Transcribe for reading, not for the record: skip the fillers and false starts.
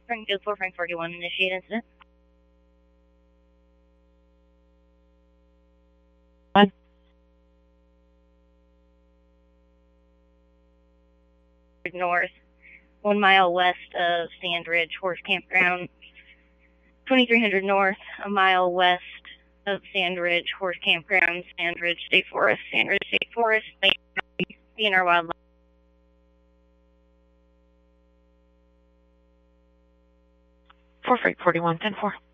Springfield 4, Frank 41, initiate incident. What? North, 1 mile west of Sandridge Horse Campground. 2300 north, a mile west of Sandridge Horse Campground, Sandridge State Forest, DNR Wildlife. 4 Frank 41, 10-4.